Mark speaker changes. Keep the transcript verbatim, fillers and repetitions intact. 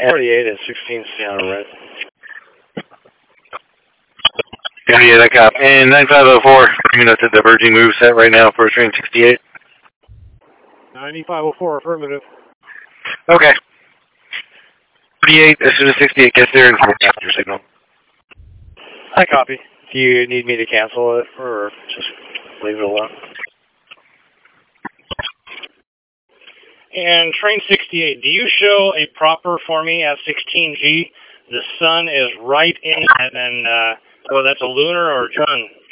Speaker 1: forty-eight at sixteen C on a red.
Speaker 2: Yeah, yeah, that cop. And nine five oh four, bringing us a diverging move set right now for train sixty-eight.
Speaker 1: ninety-five oh four, affirmative.
Speaker 2: Okay. forty-eight, as soon as sixty-eight gets there, and forecast your signal.
Speaker 1: I copy. Do you need me to cancel it, or just leave it alone? And train sixty-eight, do you show a proper for me at sixteen G? The sun is right in it, and, uh, well, that's a lunar or sun?